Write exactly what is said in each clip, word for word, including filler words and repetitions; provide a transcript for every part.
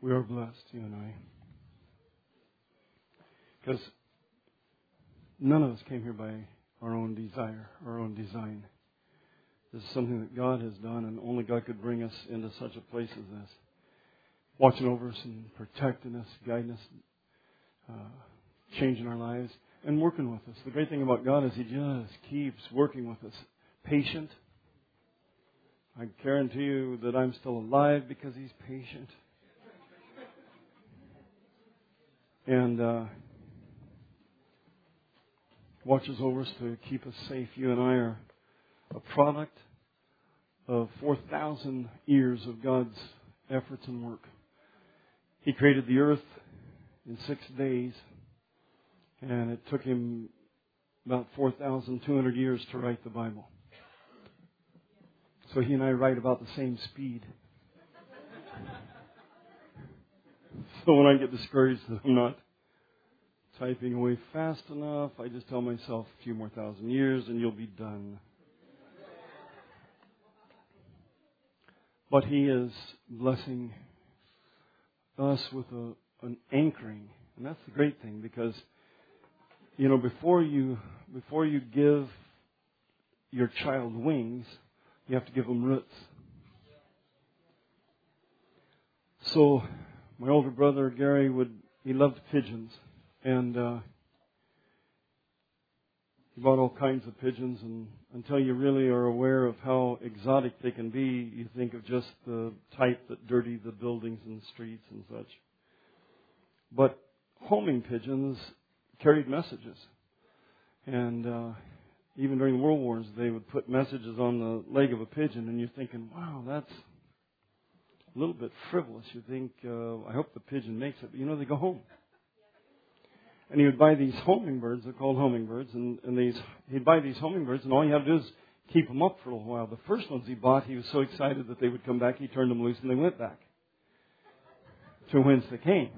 We are blessed, you and I. Because none of us came here by our own desire, our own design. This is something that God has done, and only God could bring us into such a place as this. Watching over us and protecting us, guiding us, uh, changing our lives, and working with us. The great thing about God is He just keeps working with us. Patient. I guarantee you that I'm still alive because He's patient. And uh, watches over us to keep us safe. You and I are a product of four thousand years of God's efforts and work. He created the earth in six days, and it took Him about four thousand two hundred years to write the Bible. So He and I write about the same speed. So when I get discouraged that I'm not typing away fast enough, I just tell myself a few more thousand years and you'll be done. But He is blessing us with a, an anchoring. And that's the great thing, because, you know, before you before you give your child wings, you have to give them roots. So my older brother, Gary, would he loved pigeons. And uh, he bought all kinds of pigeons. And until you really are aware of how exotic they can be, you think of just the type that dirty the buildings and streets and such. But homing pigeons carried messages. And uh, even during the World Wars, they would put messages on the leg of a pigeon. And you're thinking, wow, that's a little bit frivolous. You think, uh, I hope the pigeon makes it. But you know, they go home. And he would buy these homing birds. They're called homing birds. And, and these, he'd buy these homing birds, and all you have to do is keep them up for a little while. The first ones he bought, he was so excited that they would come back. He turned them loose, and they went back to whence they came.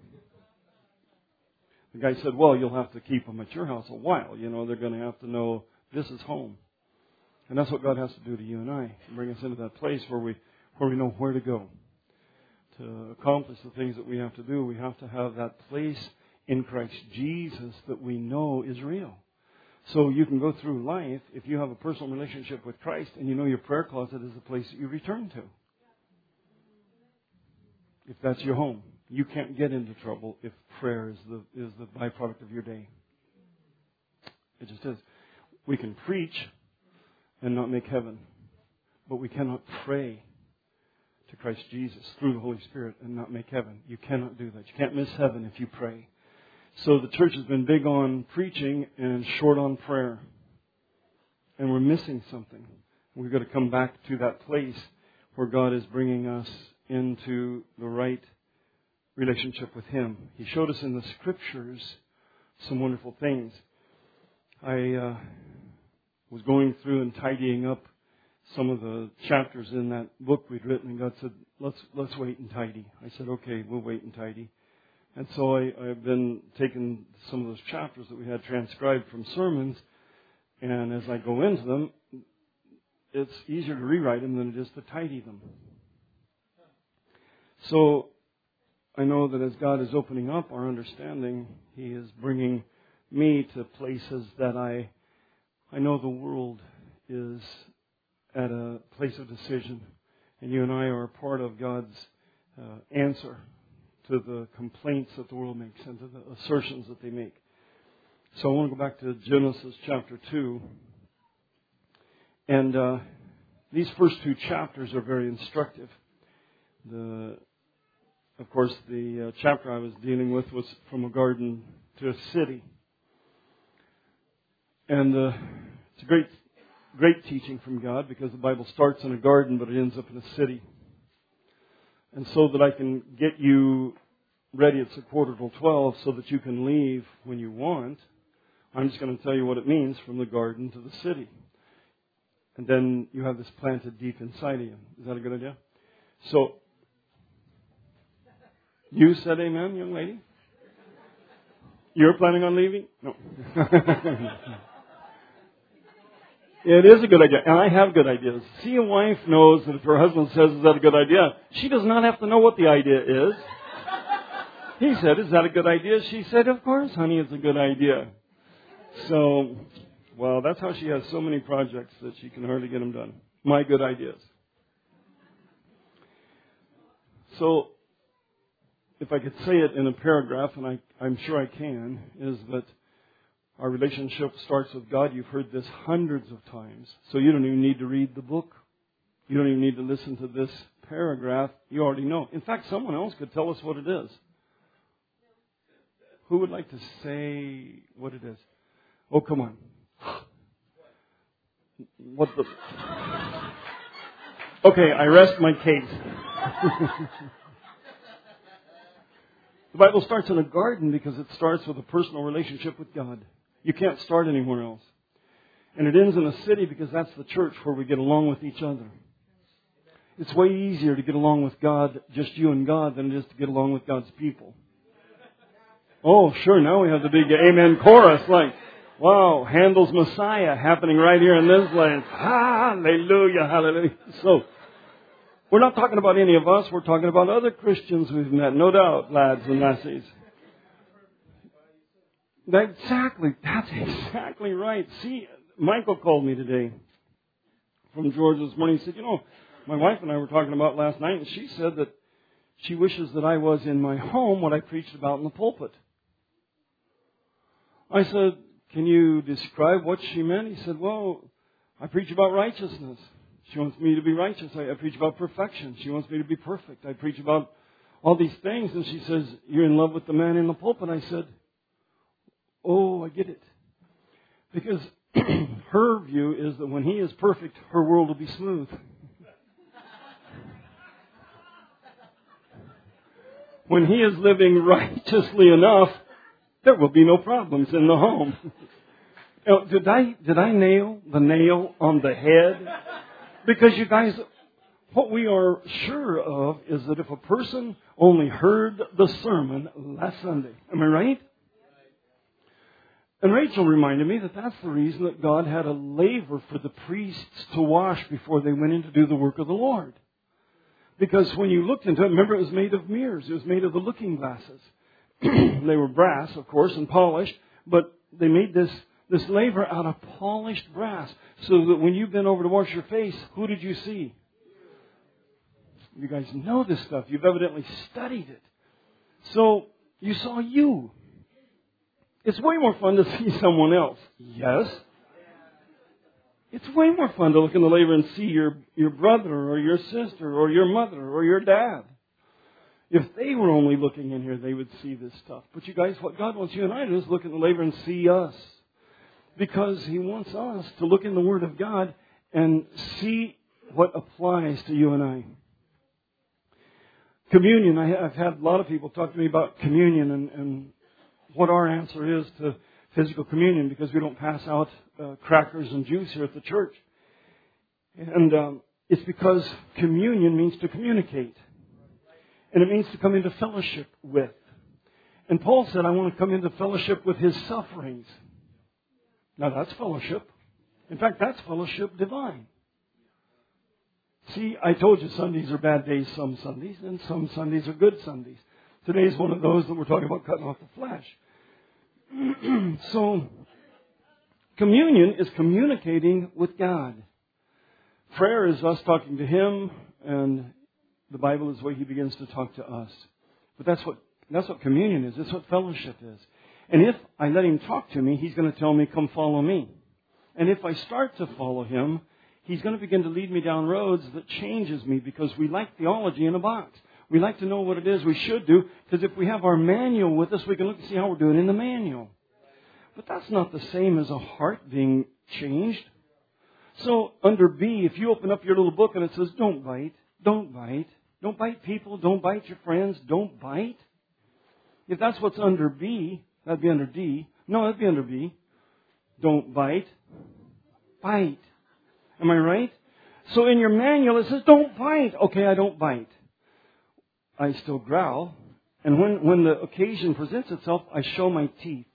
The guy said, well, you'll have to keep them at your house a while. You know, they're going to have to know this is home. And that's what God has to do to you and I. Bring us into that place where we where we know where to go. To accomplish the things that we have to do, we have to have that place in Christ Jesus that we know is real. So you can go through life if you have a personal relationship with Christ and you know your prayer closet is the place that you return to. If that's your home. You can't get into trouble if prayer is the is the byproduct of your day. It just is. We can preach and not make heaven, but we cannot pray to Christ Jesus through the Holy Spirit and not make heaven. You cannot do that. You can't miss heaven if you pray. So the church has been big on preaching and short on prayer. And we're missing something. We've got to come back to that place where God is bringing us into the right relationship with Him. He showed us in the Scriptures some wonderful things. I uh, was going through and tidying up some of the chapters in that book we'd written, and God said, let's let's wait and tidy. I said, okay, we'll wait and tidy. And so I, I've been taking some of those chapters that we had transcribed from sermons, and as I go into them, it's easier to rewrite them than it is to tidy them. So I know that as God is opening up our understanding, He is bringing me to places that I I know the world is at a place of decision. And you and I are a part of God's uh, answer to the complaints that the world makes and to the assertions that they make. So I want to go back to Genesis chapter two. And uh, these first two chapters are very instructive. The Of course, the uh, chapter I was dealing with was from a garden to a city. And uh, it's a great, great teaching from God, because the Bible starts in a garden, but it ends up in a city. And so that I can get you ready, it's a quarter till twelve, so that you can leave when you want, I'm just going to tell you what it means from the garden to the city. And then you have this planted deep inside of you. Is that a good idea? So, you said amen, young lady? You're planning on leaving? No. It is a good idea. And I have good ideas. See, a wife knows that if her husband says, is that a good idea? She does not have to know what the idea is. He said, is that a good idea? She said, of course, honey, it's a good idea. So, well, that's how she has so many projects that she can hardly get them done. My good ideas. So, if I could say it in a paragraph, and I, I'm sure I can, is that our relationship starts with God. You've heard this hundreds of times. So you don't even need to read the book. You don't even need to listen to this paragraph. You already know. In fact, someone else could tell us what it is. Who would like to say what it is? Oh, come on. What the... Okay, I rest my case. The Bible starts in a garden because it starts with a personal relationship with God. You can't start anywhere else. And it ends in a city because that's the church where we get along with each other. It's way easier to get along with God, just you and God, than it is to get along with God's people. Oh, sure, now we have the big amen chorus, like, wow, Handel's Messiah happening right here in this place. Hallelujah, hallelujah. So, we're not talking about any of us. We're talking about other Christians we've met, no doubt, lads and lassies. Exactly. That's exactly right. See, Michael called me today from Georgia this morning. He said, you know, my wife and I were talking about last night, and she said that she wishes that I was in my home what I preached about in the pulpit. I said, can you describe what she meant? He said, well, I preach about righteousness. She wants me to be righteous. I, I preach about perfection. She wants me to be perfect. I preach about all these things. And she says, you're in love with the man in the pulpit. I said, oh, I get it. Because her view is that when he is perfect, her world will be smooth. When he is living righteously enough, there will be no problems in the home. Now, did I did I nail the nail on the head? Because you guys, what we are sure of is that if a person only heard the sermon last Sunday, am I right? And Rachel reminded me that that's the reason that God had a laver for the priests to wash before they went in to do the work of the Lord. Because when you looked into it, remember it was made of mirrors. It was made of the looking glasses. They were brass, of course, and polished, but they made this, this laver out of polished brass so that when you bent over to wash your face, who did you see? You guys know this stuff. You've evidently studied it. So you saw you. It's way more fun to see someone else. Yes. It's way more fun to look in the laver and see your, your brother or your sister or your mother or your dad. If they were only looking in here, they would see this stuff. But you guys, what God wants you and I to do is look in the laver and see us. Because He wants us to look in the Word of God and see what applies to you and I. Communion. I, I've had a lot of people talk to me about communion and, and what our answer is to physical communion, because we don't pass out uh, crackers and juice here at the church. And um, it's because communion means to communicate. And it means to come into fellowship with. And Paul said, I want to come into fellowship with His sufferings. Now that's fellowship. In fact, that's fellowship divine. See, I told you Sundays are bad days some Sundays, and some Sundays are good Sundays. Today's one of those that we're talking about cutting off the flesh. So, communion is communicating with God. Prayer is us talking to Him, and the Bible is the way He begins to talk to us. But that's what that's what communion is. That's what fellowship is. And if I let Him talk to me, He's going to tell me, come follow me. And if I start to follow Him, He's going to begin to lead me down roads that changes me, because we like theology in a box. We like to know what it is we should do, because if we have our manual with us, we can look and see how we're doing in the manual. But that's not the same as a heart being changed. So under B, if you open up your little book and it says, don't bite, don't bite, don't bite people, don't bite your friends, don't bite. If that's what's under B, that'd be under D. No, that'd be under B. Don't bite, bite. Am I right? So in your manual it says, don't bite. Okay, I don't bite. I still growl. And when, when the occasion presents itself, I show my teeth.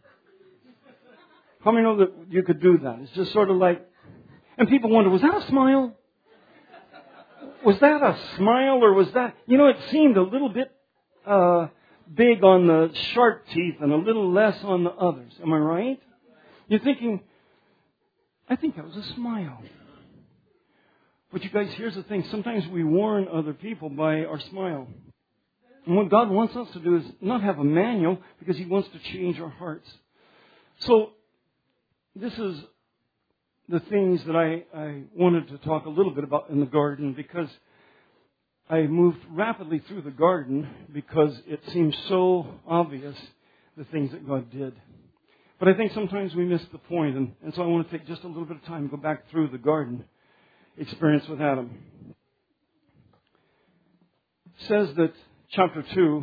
How many know that you could do that? It's just sort of like, and people wonder, was that a smile? Was that a smile or was that, you know, it seemed a little bit uh, big on the sharp teeth and a little less on the others. Am I right? You're thinking, I think that was a smile. But you guys, here's the thing. Sometimes we warn other people by our smile. And what God wants us to do is not have a manual, because He wants to change our hearts. So, this is the things that I, I wanted to talk a little bit about in the garden, because I moved rapidly through the garden because it seems so obvious, the things that God did. But I think sometimes we miss the point, and, and so I want to take just a little bit of time to go back through the garden experience with Adam. It says that chapter two,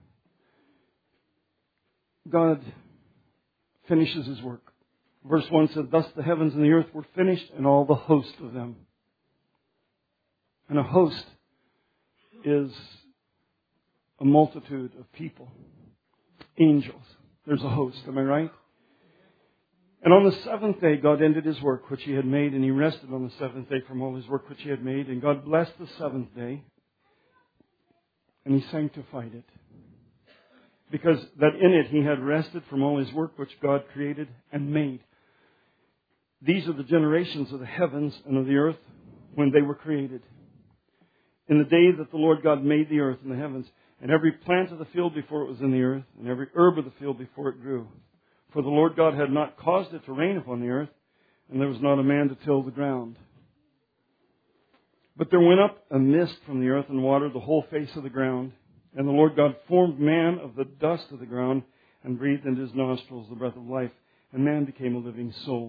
God finishes His work. Verse one said, "Thus the heavens and the earth were finished, and all the host of them." And a host is a multitude of people. Angels. There's a host, am I right? And on the seventh day, God ended His work which He had made, and He rested on the seventh day from all His work which He had made. And God blessed the seventh day, and He sanctified it, because that in it He had rested from all His work which God created and made. These are the generations of the heavens and of the earth when they were created. In the day that the Lord God made the earth and the heavens, and every plant of the field before it was in the earth, and every herb of the field before it grew. For the Lord God had not caused it to rain upon the earth, and there was not a man to till the ground. But there went up a mist from the earth and watered the whole face of the ground. And the Lord God formed man of the dust of the ground, and breathed into his nostrils the breath of life, and man became a living soul.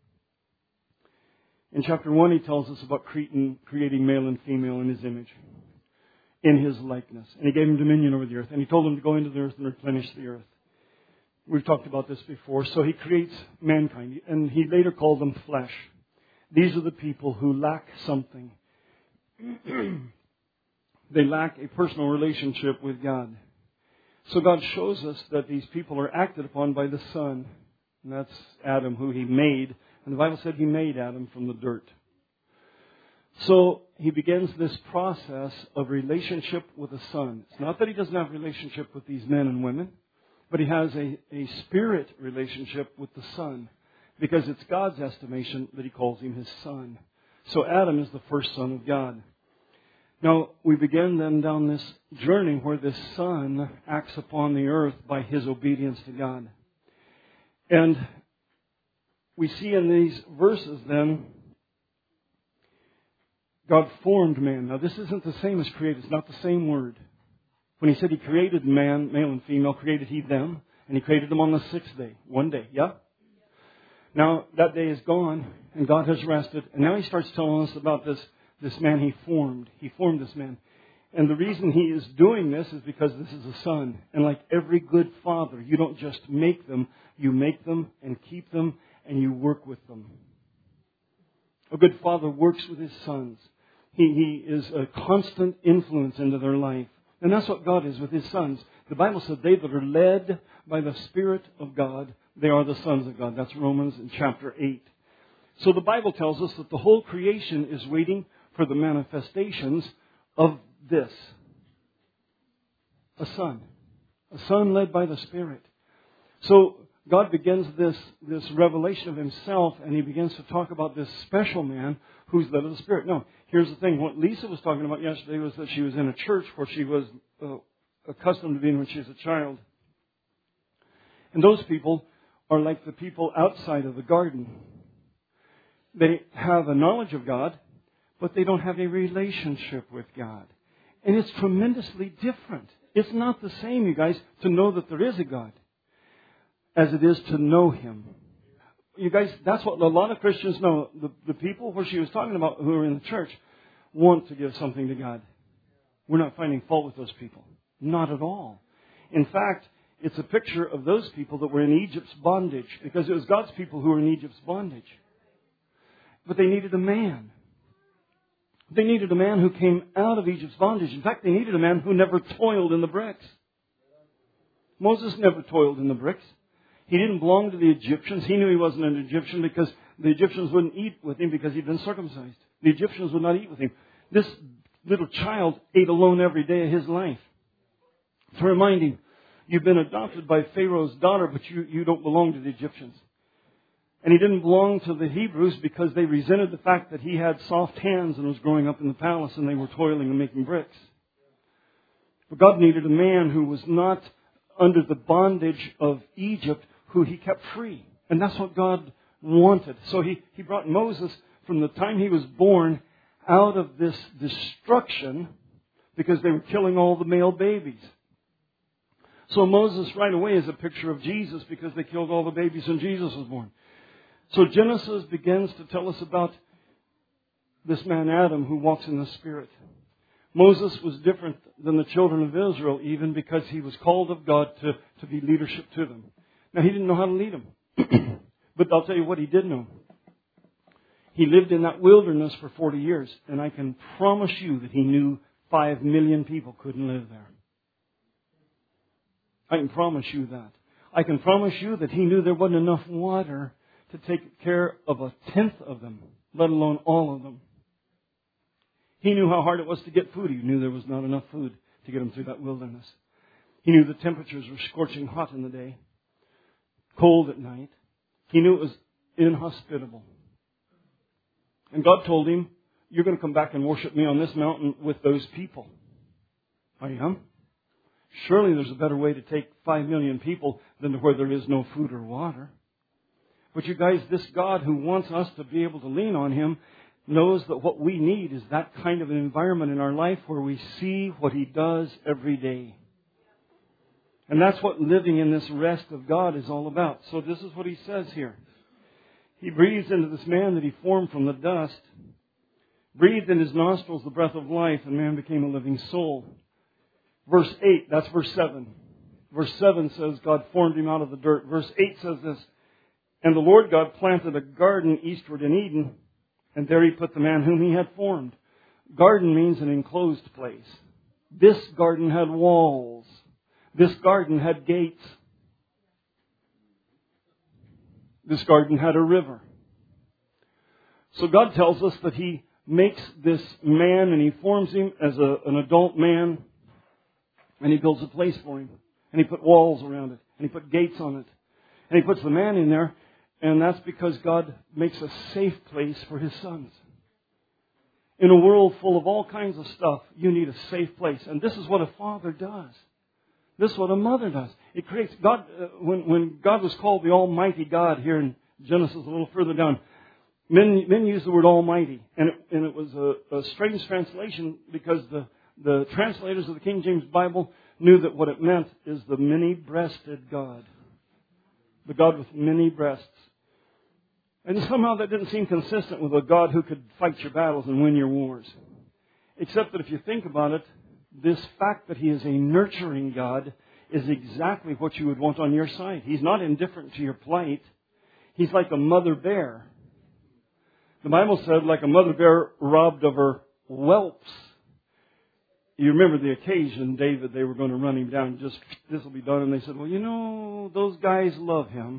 In chapter one, He tells us about creating, creating male and female in His image, in His likeness. And He gave them dominion over the earth. And He told them to go into the earth and replenish the earth. We've talked about this before. So He creates mankind, and He later called them flesh. These are the people who lack something. They lack a personal relationship with God. So God shows us that these people are acted upon by the Son. And that's Adam, who He made. And the Bible said He made Adam from the dirt. So He begins this process of relationship with the Son. It's not that He doesn't have a relationship with these men and women, but He has a, a spirit relationship with the Son, because it's God's estimation that He calls Him His Son. So Adam is the first son of God. Now, we begin then down this journey where this Son acts upon the earth by His obedience to God. And we see in these verses then, God formed man. Now, this isn't the same as create. It's not the same word. When He said He created man, male and female, created He them, and He created them on the sixth day. One day, yeah? Now, that day is gone, and God has rested. And now He starts telling us about this, this man He formed. He formed this man. And the reason He is doing this is because this is a son. And like every good father, you don't just make them. You make them and keep them, and you work with them. A good father works with his sons. He, he is a constant influence into their life. And that's what God is with His sons. The Bible said they that are led by the Spirit of God, they are the sons of God. That's Romans in chapter eight. So the Bible tells us that the whole creation is waiting for the manifestations of this. A son. A son led by the Spirit. So God begins this, this revelation of Himself, and He begins to talk about this special man who's led of the Spirit. Now, here's the thing. What Lisa was talking about yesterday was that she was in a church where she was uh, accustomed to being when she was a child. And those people are like the people outside of the garden. They have a knowledge of God, but they don't have a relationship with God. And it's tremendously different. It's not the same, you guys, to know that there is a God as it is to know Him. You guys, that's what a lot of Christians know. The, the people where she was talking about who are in the church want to give something to God. We're not finding fault with those people. Not at all. In fact, it's a picture of those people that were in Egypt's bondage, because it was God's people who were in Egypt's bondage. But they needed a man. They needed a man who came out of Egypt's bondage. In fact, they needed a man who never toiled in the bricks. Moses never toiled in the bricks. He didn't belong to the Egyptians. He knew he wasn't an Egyptian because the Egyptians wouldn't eat with him because he'd been circumcised. The Egyptians would not eat with him. This little child ate alone every day of his life to remind him You've been adopted by Pharaoh's daughter, but you, you don't belong to the Egyptians. And he didn't belong to the Hebrews because they resented the fact that he had soft hands and was growing up in the palace and they were toiling and making bricks. But God needed a man who was not under the bondage of Egypt, who he kept free. And that's what God wanted. So he, he brought Moses from the time he was born out of this destruction because they were killing all the male babies. So Moses right away is a picture of Jesus because they killed all the babies when Jesus was born. So Genesis begins to tell us about this man Adam who walks in the Spirit. Moses was different than the children of Israel even because he was called of God to, to be leadership to them. Now he didn't know how to lead them. But I'll tell you what he did know. He lived in that wilderness for forty years. And I can promise you that he knew five million people couldn't live there. I can promise you that. I can promise you that he knew there wasn't enough water to take care of a tenth of them, let alone all of them. He knew how hard it was to get food. He knew there was not enough food to get them through that wilderness. He knew the temperatures were scorching hot in the day, cold at night. He knew it was inhospitable. And God told him, you're going to come back and worship me on this mountain with those people. I am. Surely there's a better way to take five million people than to where there is no food or water. But you guys, this God who wants us to be able to lean on Him knows that what we need is that kind of an environment in our life where we see what He does every day. And that's what living in this rest of God is all about. So this is what He says here. He breathes into this man that He formed from the dust, breathed in his nostrils the breath of life, and man became a living soul. Verse eight, that's verse seven. Verse seven says God formed him out of the dirt. Verse eight says this, and the Lord God planted a garden eastward in Eden, and there He put the man whom He had formed. Garden means an enclosed place. This garden had walls. This garden had gates. This garden had a river. So God tells us that He makes this man and He forms him as a, an adult man, and He builds a place for him. And He put walls around it. And He put gates on it. And He puts the man in there. And that's because God makes a safe place for His sons. In a world full of all kinds of stuff, you need a safe place. And this is what a father does. This is what a mother does. It creates God. Uh, when, when God was called the Almighty God here in Genesis, a little further down, men men use the word Almighty, and it, and it was a, a strange translation because the the translators of the King James Bible knew that what it meant is the many-breasted God, the God with many breasts. And somehow that didn't seem consistent with a God who could fight your battles and win your wars. Except that if you think about it, this fact that He is a nurturing God is exactly what you would want on your side. He's not indifferent to your plight. He's like a mother bear. The Bible said, like a mother bear robbed of her whelps. You remember the occasion, David, they were going to run him down, just this will be done. And they said, well, you know, those guys love him.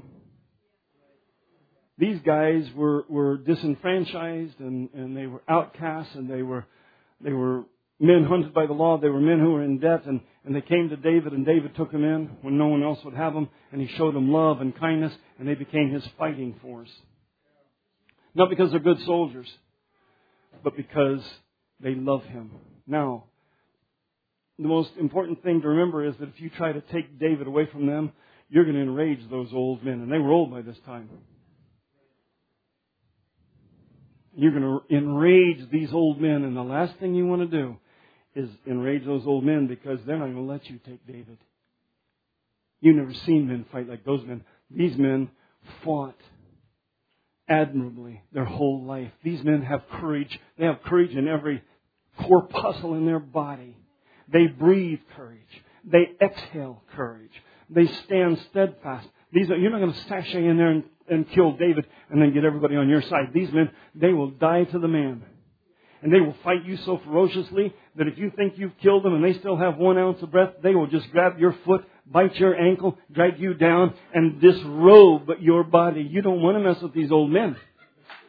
These guys were, were disenfranchised and, and they were outcasts and they were they were men hunted by the law. They were men who were in debt, and, and they came to David, and David took them in when no one else would have them, and he showed them love and kindness, and they became his fighting force. Not because they're good soldiers, but because they love him. Now, the most important thing to remember is that if you try to take David away from them, you're going to enrage those old men, and they were old by this time. You're going to enrage these old men, and the last thing you want to do is enrage those old men because they're not going to let you take David. You've never seen men fight like those men. These men fought admirably their whole life. These men have courage. They have courage in every corpuscle in their body. They breathe courage. They exhale courage. They stand steadfast. These are, you're not going to sashay in there and, and kill David and then get everybody on your side. These men, they will die to the man. And they will fight you so ferociously that if you think you've killed them and they still have one ounce of breath, they will just grab your foot, bite your ankle, drag you down, and disrobe your body. You don't want to mess with these old men.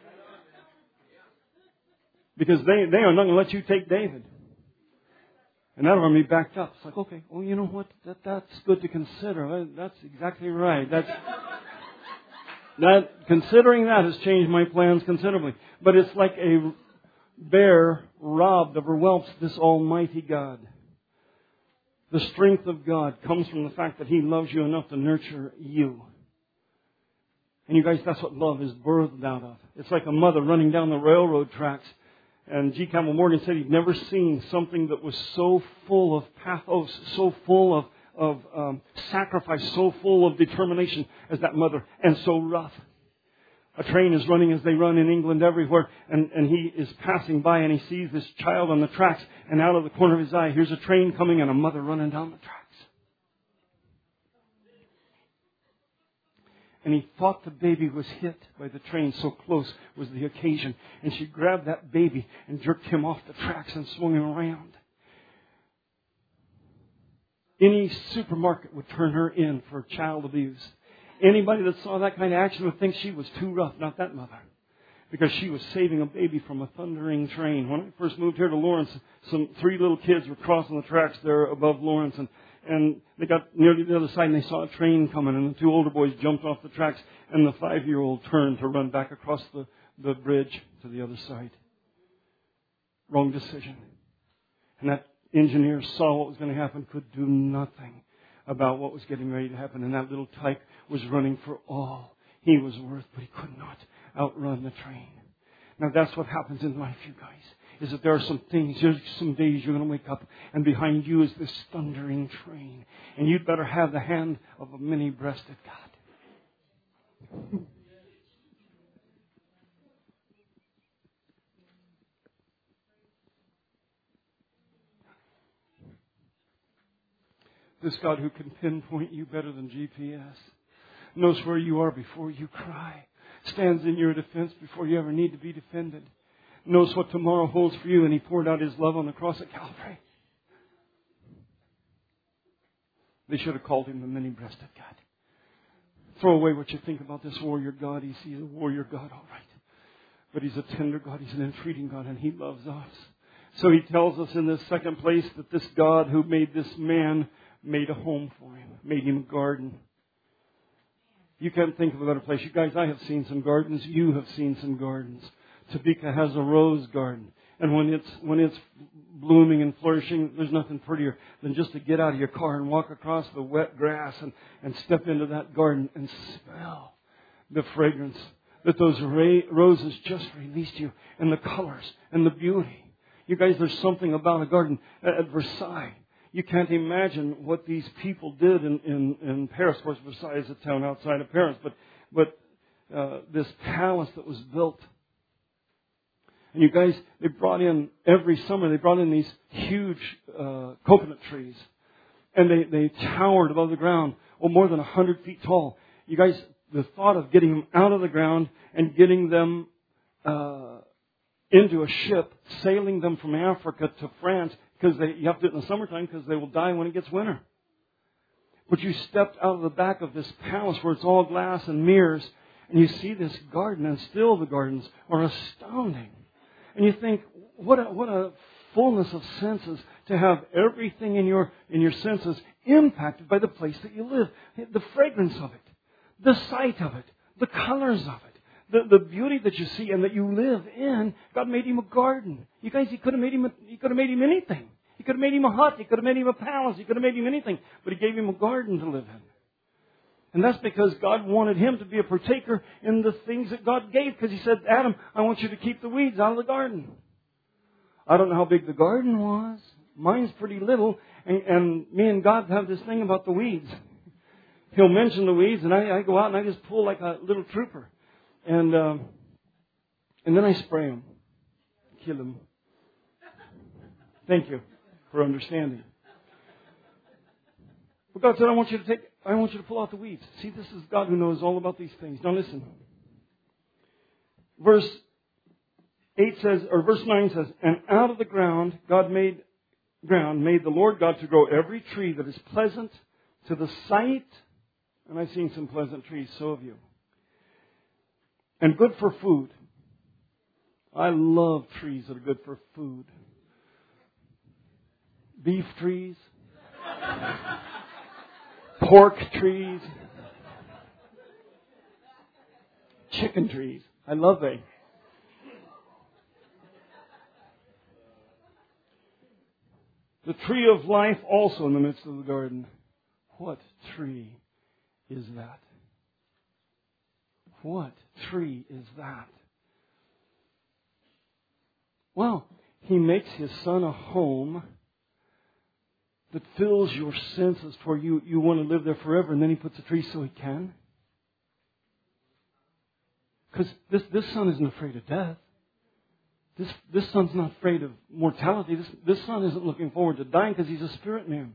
Because they, they are not going to let you take David. And that army backed up. It's like, okay, well, you know what? That, that's good to consider. That's exactly right. That's, that, considering that has changed my plans considerably. But it's like a bear robbed of her whelps, this almighty God. The strength of God comes from the fact that He loves you enough to nurture you. And you guys, that's what love is birthed out of. It's like a mother running down the railroad tracks. And G. Campbell Morgan said he'd never seen something that was so full of pathos, so full of, of um, sacrifice, so full of determination as that mother, and so rough. A train is running as they run in England everywhere, and, and he is passing by and he sees this child on the tracks, and out of the corner of his eye, here's a train coming and a mother running down the tracks. And he thought the baby was hit by the train, so close was the occasion. And she grabbed that baby and jerked him off the tracks and swung him around. Any supermarket would turn her in for child abuse. Anybody that saw that kind of action would think she was too rough, not that mother. Because she was saving a baby from a thundering train. When I first moved here to Lawrence, some three little kids were crossing the tracks there above Lawrence, and And they got near the other side and they saw a train coming, and the two older boys jumped off the tracks, and the five-year-old turned to run back across the, the bridge to the other side. Wrong decision. And that engineer saw what was going to happen, could do nothing about what was getting ready to happen. And that little tyke was running for all he was worth, but he could not outrun the train. Now that's what happens in life, you guys. Is that there are some things, there's some days you're going to wake up and behind you is this thundering train. And you'd better have the hand of a many-breasted God. This God who can pinpoint you better than G P S, knows where you are before you cry, stands in your defense before you ever need to be defended, knows what tomorrow holds for you, and He poured out His love on the cross at Calvary. They should have called Him the many-breasted God. Throw away what you think about this warrior God. He's, he's a warrior God, all right. But He's a tender God. He's an entreating God, and He loves us. So He tells us in this second place that this God who made this man made a home for him, made him a garden. You can't think of a better place. You guys, I have seen some gardens. You have seen some gardens. Topeka has a rose garden. And when it's when it's blooming and flourishing, there's nothing prettier than just to get out of your car and walk across the wet grass and, and step into that garden and smell the fragrance that those ra- roses just released you, and the colors and the beauty. You guys, there's something about a garden at, at Versailles. You can't imagine what these people did in, in, in Paris. Of course, Versailles is a town outside of Paris, but but uh, this palace that was built. And you guys, they brought in, every summer, they brought in these huge uh, coconut trees. And they, they towered above the ground, oh, more than one hundred feet tall. You guys, the thought of getting them out of the ground and getting them uh, into a ship, sailing them from Africa to France, because they, you have to do it in the summertime because they will die when it gets winter. But you stepped out of the back of this palace where it's all glass and mirrors, and you see this garden, and still the gardens are astounding. And you think, what a, what a fullness of senses to have everything in your in your senses impacted by the place that you live. The fragrance of it, the sight of it, the colors of it, the, the beauty that you see and that you live in. God made him a garden. You guys, He could have made him. A, he could have made him anything. He could have made him a hut. He could have made him a palace. He could have made him anything. But He gave him a garden to live in. And that's because God wanted him to be a partaker in the things that God gave. Because He said, Adam, I want you to keep the weeds out of the garden. I don't know how big the garden was. Mine's pretty little. And, and me and God have this thing about the weeds. He'll mention the weeds, and I, I go out and I just pull like a little trooper. And um, and then I spray them. Kill them. Thank you for understanding. But God said, I want you to take, I want you to pull out the weeds. See, this is God who knows all about these things. Now listen. Verse eight says, or verse nine says, and out of the ground, God made, ground made the Lord God to grow every tree that is pleasant to the sight. And I've seen some pleasant trees, so have you. And good for food. I love trees that are good for food. beef trees, pork trees, chicken trees. I love they. The tree of life also in the midst of the garden. What tree is that? What tree is that? Well, He makes His Son a home that fills your senses for you. You want to live there forever, and then He puts a tree so He can. Because this, this Son isn't afraid of death. This, this Son's not afraid of mortality. This, this Son isn't looking forward to dying because He's a spirit man.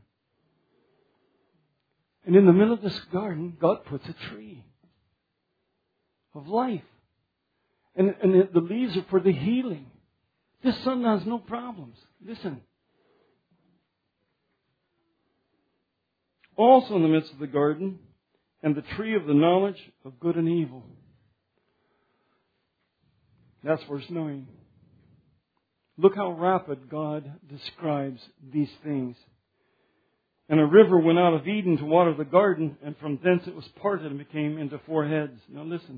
And in the middle of this garden, God puts a tree of life. And, and the, the leaves are for the healing. This Son has no problems. Listen. Also in the midst of the garden, and the tree of the knowledge of good and evil. That's verse nine. Look how rapid God describes these things. And a river went out of Eden to water the garden, and from thence it was parted and became into four heads. Now listen.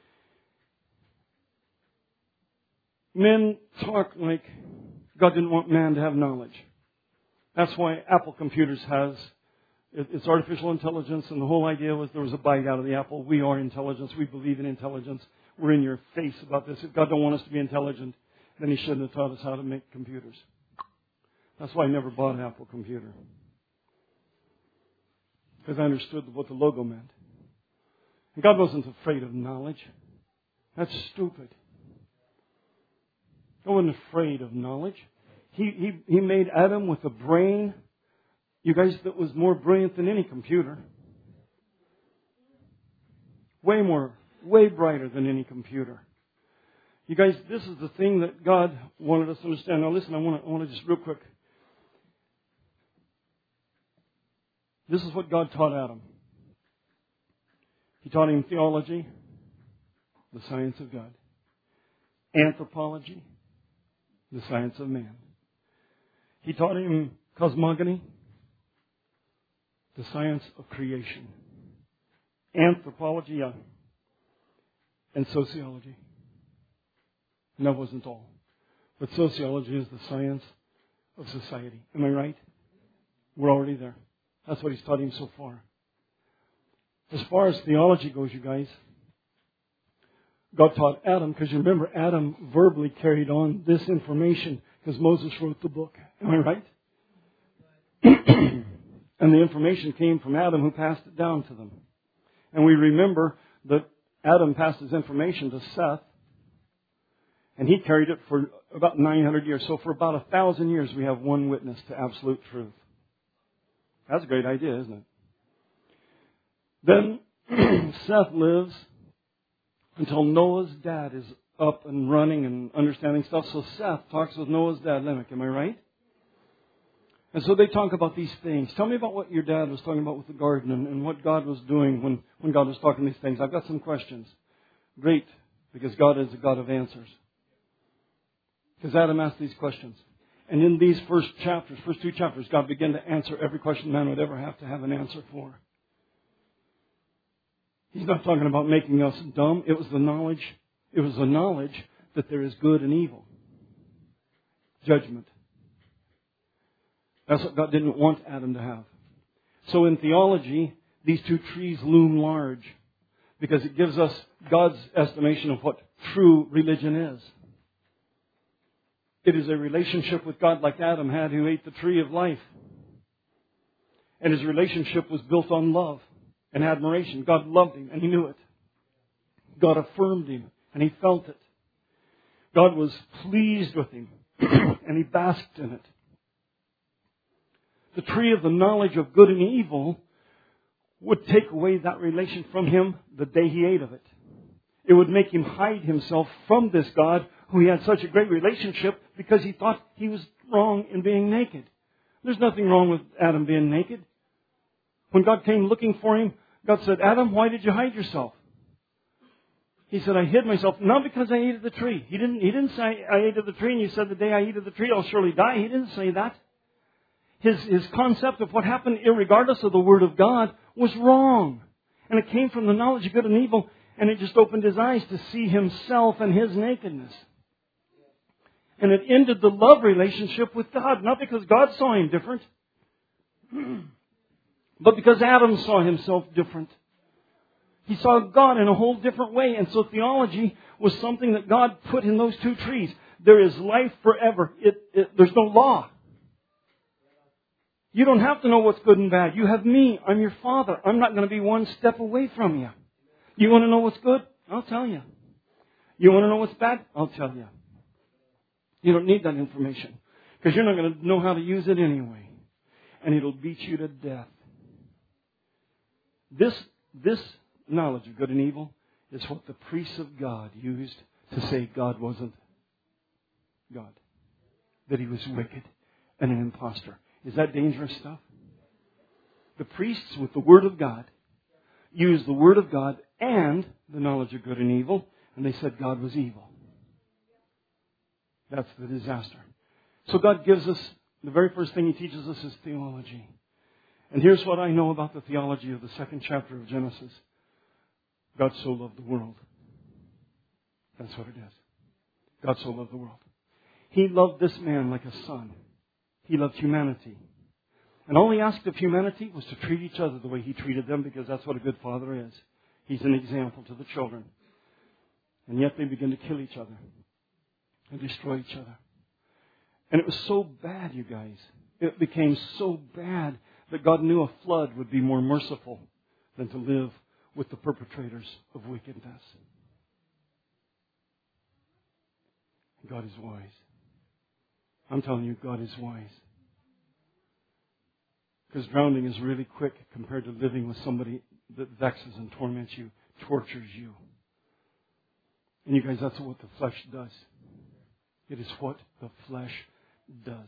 Men talk like God didn't want man to have knowledge. That's why Apple Computers has, it's artificial intelligence, and the whole idea was there was a bite out of the apple. We are intelligence. We believe in intelligence. We're in your face about this. If God don't want us to be intelligent, then He shouldn't have taught us how to make computers. That's why I never bought an Apple computer. Because I understood what the logo meant. And God wasn't afraid of knowledge. That's stupid. God wasn't afraid of knowledge. He, he, he made Adam with a brain, you guys, that was more brilliant than any computer. Way more, way brighter than any computer. You guys, this is the thing that God wanted us to understand. Now listen, I want to, I want to just real quick. This is what God taught Adam. He taught him theology, the science of God. Anthropology, the science of man. He taught him cosmogony, the science of creation. Anthropology, yeah. And sociology. And that wasn't all. But sociology is the science of society. Am I right? We're already there. That's what He's taught him so far. As far as theology goes, you guys, God taught Adam, because you remember Adam verbally carried on this information because Moses wrote the book. Am I right? And the information came from Adam, who passed it down to them. And we remember that Adam passed his information to Seth, and he carried it for about nine hundred years. So for about a thousand years, we have one witness to absolute truth. That's a great idea, isn't it? Then Seth lives until Noah's dad is up and running and understanding stuff. So Seth talks with Noah's dad, Lamech. Am I right? And so they talk about these things. Tell me about what your dad was talking about with the garden and, and what God was doing when, when God was talking these things. I've got some questions. Great, because God is a God of answers. Because Adam asked these questions. And in these first chapters, first two chapters, God began to answer every question man would ever have to have an answer for. He's not talking about making us dumb. It was the knowledge, it was the knowledge that there is good and evil. Judgment. That's what God didn't want Adam to have. So in theology, these two trees loom large because it gives us God's estimation of what true religion is. It is a relationship with God like Adam had, who ate the tree of life. And his relationship was built on love and admiration. God loved him and He knew it. God affirmed him and he felt it. God was pleased with him and he basked in it. The tree of the knowledge of good and evil would take away that relation from him the day he ate of it. It would make him hide himself from this God who he had such a great relationship because he thought he was wrong in being naked. There's nothing wrong with Adam being naked. When God came looking for him, God said, Adam, why did you hide yourself? He said, I hid myself, not because I ate of the tree. He didn't, he didn't say, I ate of the tree and you said the day I eat of the tree I'll surely die. He didn't say that. his, his concept of what happened, irregardless of the Word of God, was wrong. And it came from the knowledge of good and evil, and it just opened his eyes to see himself and his nakedness. And it ended the love relationship with God, not because God saw him different, but because Adam saw himself different. He saw God in a whole different way. And so theology was something that God put in those two trees. There is life forever. It, it, there's no law. You don't have to know what's good and bad. You have me. I'm your Father. I'm not going to be one step away from you. You want to know what's good? I'll tell you. You want to know what's bad? I'll tell you. You don't need that information, because you're not going to know how to use it anyway. And it'll beat you to death. This, this knowledge of good and evil is what the priests of God used to say God wasn't God. That He was wicked and an imposter. Is that dangerous stuff? The priests with the Word of God used the Word of God and the knowledge of good and evil, and they said God was evil. That's the disaster. So God gives us, the very first thing He teaches us is theology. And here's what I know about the theology of the second chapter of Genesis. God so loved the world. That's what it is. God so loved the world. He loved this man like a son. He loved humanity. And all He asked of humanity was to treat each other the way He treated them, because that's what a good father is. He's an example to the children. And yet they begin to kill each other and destroy each other. And it was so bad, you guys. It became so bad that God knew a flood would be more merciful than to live with the perpetrators of wickedness. God is wise. I'm telling you, God is wise. Because drowning is really quick compared to living with somebody that vexes and torments you, tortures you. And you guys, that's what the flesh does. It is what the flesh does.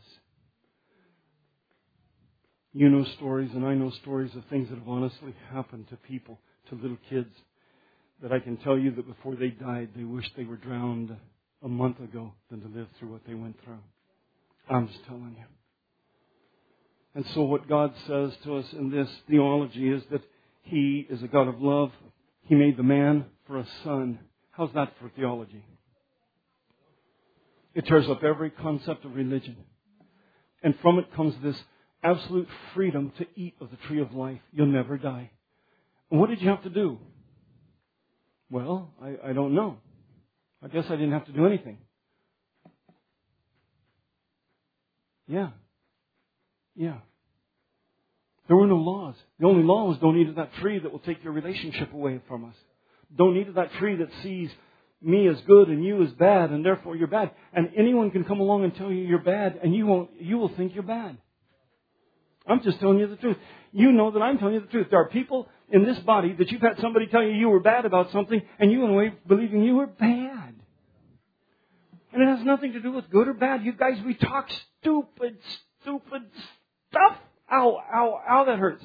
You know stories, and I know stories of things that have honestly happened to people, to little kids, that I can tell you that before they died, they wished they were drowned a month ago than to live through what they went through. I'm just telling you. And so what God says to us in this theology is that He is a God of love. He made the man for a son. How's that for theology? It tears up every concept of religion. And from it comes this absolute freedom to eat of the tree of life. You'll never die. And what did you have to do? Well, I, I don't know. I guess I didn't have to do anything. Yeah. Yeah. There were no laws. The only law was don't eat of that tree that will take your relationship away from us. Don't eat of that tree that sees me as good and you as bad, and therefore you're bad. And anyone can come along and tell you you're bad, and you won't. You will think you're bad. I'm just telling you the truth. You know that I'm telling you the truth. There are people in this body that you've had somebody tell you you were bad about something, and you went away believing you were bad. And it has nothing to do with good or bad. You guys, we talk stupid, stupid stuff. Ow, ow, ow, that hurts.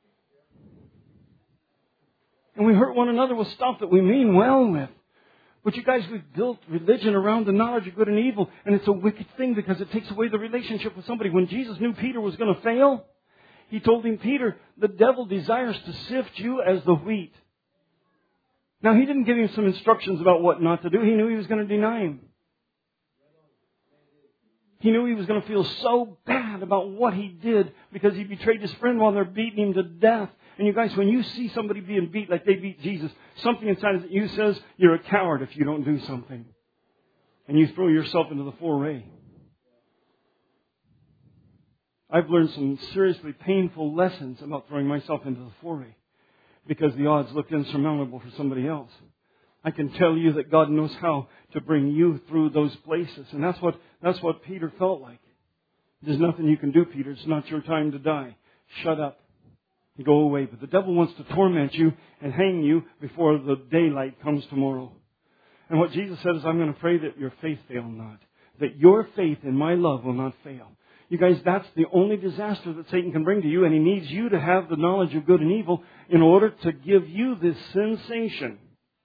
And we hurt one another with stuff that we mean well with. But you guys, we've built religion around the knowledge of good and evil, and it's a wicked thing because it takes away the relationship with somebody. When Jesus knew Peter was going to fail, He told him, Peter, the devil desires to sift you as the wheat. Now, He didn't give him some instructions about what not to do. He knew he was going to deny Him. He knew he was going to feel so bad about what he did because he betrayed his friend while they're beating him to death. And you guys, when you see somebody being beat like they beat Jesus, something inside of you says you're a coward if you don't do something. And you throw yourself into the foray. I've learned some seriously painful lessons about throwing myself into the foray because the odds looked insurmountable for somebody else. I can tell you that God knows how to bring you through those places. And that's what, that's what Peter felt like. There's nothing you can do, Peter. It's not your time to die. Shut up. Go away. But the devil wants to torment you and hang you before the daylight comes tomorrow. And what Jesus said is, I'm going to pray that your faith fail not. That your faith in my love will not fail. You guys, that's the only disaster that Satan can bring to you. And he needs you to have the knowledge of good and evil in order to give you this sensation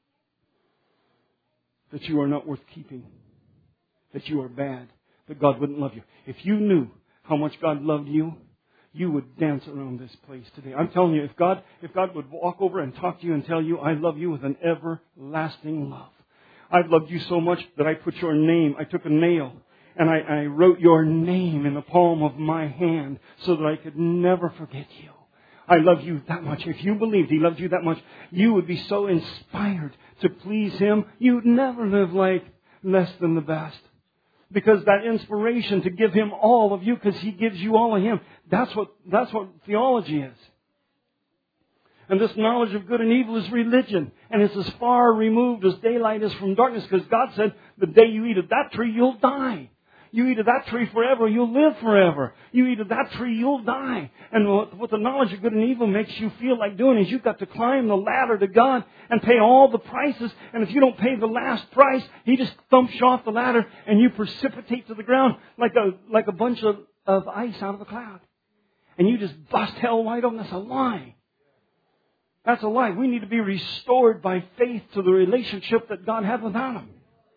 that you are not worth keeping, that you are bad, that God wouldn't love you. If you knew how much God loved you, you would dance around this place today. I'm telling you, if God, if God would walk over and talk to you and tell you, I love you with an everlasting love. I've loved you so much that I put your name, I took a nail and I, I wrote your name in the palm of my hand so that I could never forget you. I love you that much. If you believed He loved you that much, you would be so inspired to please Him. You would never live like less than the best. Because that inspiration to give Him all of you, because He gives you all of Him, that's what, that's what theology is. And this knowledge of good and evil is religion. And it's as far removed as daylight is from darkness, because God said, the day you eat of that tree, you'll die. You eat of that tree forever, you'll live forever. You eat of that tree, you'll die. And what, what the knowledge of good and evil makes you feel like doing is you've got to climb the ladder to God and pay all the prices. And if you don't pay the last price, He just thumps you off the ladder and you precipitate to the ground like a, like a bunch of, of ice out of a cloud. And you just bust hell wide open. That's a lie. That's a lie. We need to be restored by faith to the relationship that God had with Adam.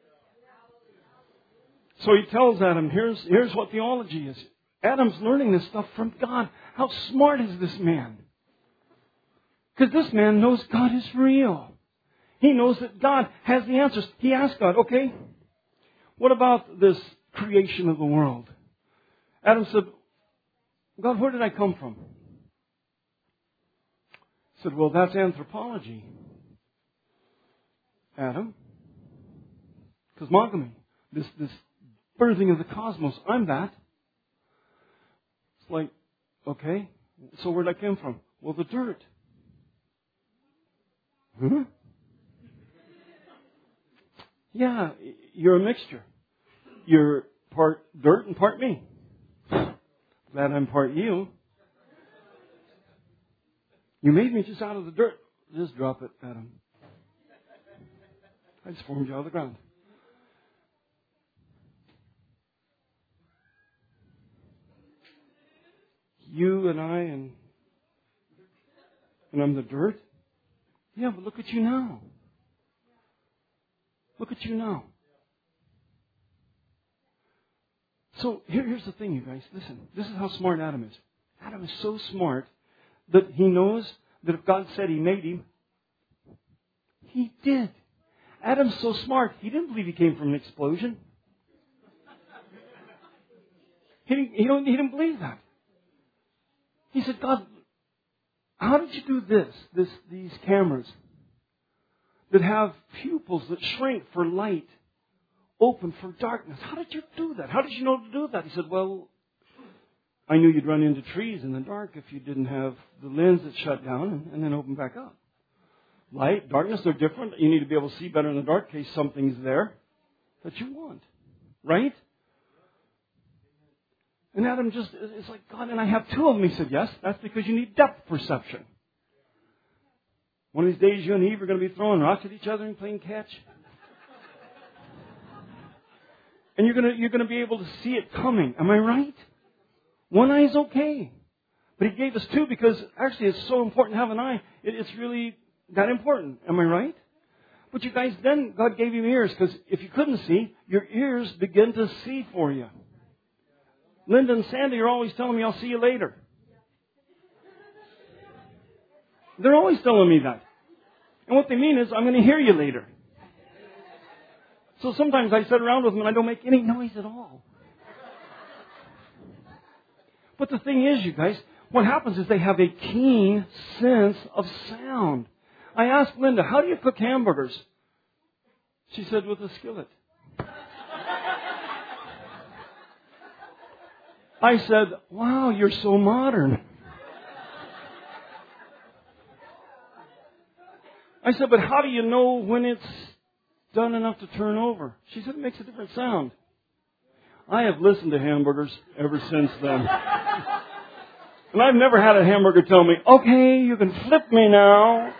So He tells Adam, here's, here's what theology is. Adam's learning this stuff from God. How smart is this man? Because this man knows God is real. He knows that God has the answers. He asked God, okay, what about this creation of the world? Adam said, God, where did I come from? He said, well, that's anthropology. Adam, cosmogony, this, this birthing of the cosmos, I'm that. It's like, okay, so where'd I come from? Well, the dirt. Huh? Yeah, you're a mixture. You're part dirt and part me. Glad I'm part you. You made me just out of the dirt. Just drop it, Adam. I just formed you out of the ground. You and I and and I'm the dirt? Yeah, but look at you now. Look at you now. So here, here's the thing, you guys. Listen, this is how smart Adam is. Adam is so smart that he knows that if God said He made him, He did. Adam's so smart, he didn't believe he came from an explosion. He didn't, he don't, he didn't believe that. He said, God, how did you do this, this, these cameras that have pupils that shrink for light, open for darkness? How did you do that? How did you know to do that? He said, well, I knew you'd run into trees in the dark if you didn't have the lens that shut down and, and then open back up. Light, darkness, they're different. You need to be able to see better in the dark in case something's there that you want. Right? And Adam just, it's like, God, and I have two of them. He said, yes, that's because you need depth perception. One of these days, you and Eve are going to be throwing rocks at each other and playing catch. And you're going to, you're going to be able to see it coming. Am I right? One eye is okay. But He gave us two because actually it's so important to have an eye. It, it's really that important. Am I right? But you guys, then God gave you ears because if you couldn't see, your ears begin to see for you. Linda and Sandy are always telling me, I'll see you later. They're always telling me that. And what they mean is, I'm going to hear you later. So sometimes I sit around with them and I don't make any noise at all. But the thing is, you guys, what happens is they have a keen sense of sound. I asked Linda, how do you cook hamburgers? She said, with a skillet. I said, wow, you're so modern. I said, but how do you know when it's done enough to turn over? She said, it makes a different sound. I have listened to hamburgers ever since then. And I've never had a hamburger tell me, okay, you can flip me now.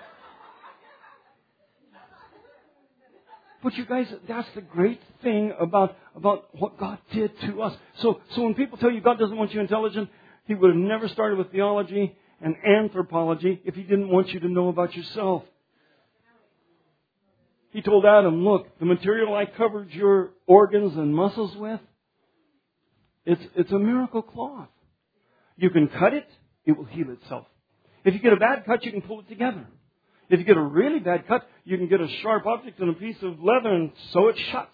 But you guys, that's the great thing about, about what God did to us. So, so when people tell you God doesn't want you intelligent, He would have never started with theology and anthropology if He didn't want you to know about yourself. He told Adam, look, the material I covered your organs and muscles with, it's, it's a miracle cloth. You can cut it, it will heal itself. If you get a bad cut, you can pull it together. If you get a really bad cut, you can get a sharp object and a piece of leather and sew it shut.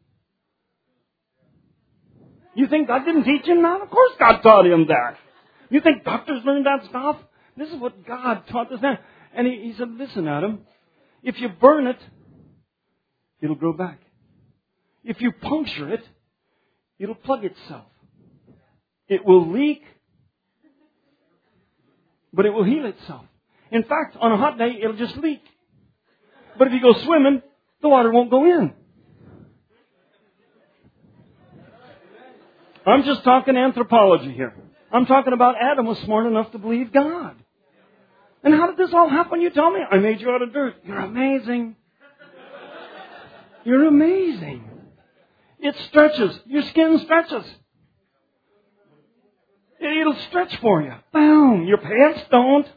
You think God didn't teach him that? Of course God taught him that. You think doctors learned that stuff? This is what God taught this man. And he, he said, listen, Adam, if you burn it, it'll grow back. If you puncture it, it'll plug itself. It will leak, but it will heal itself. In fact, on a hot day, it'll just leak. But if you go swimming, the water won't go in. I'm just talking anthropology here. I'm talking about Adam was smart enough to believe God. And how did this all happen? You tell me. I made you out of dirt. You're amazing. You're amazing. It stretches. Your skin stretches. It'll stretch for you. Boom. Your pants don't.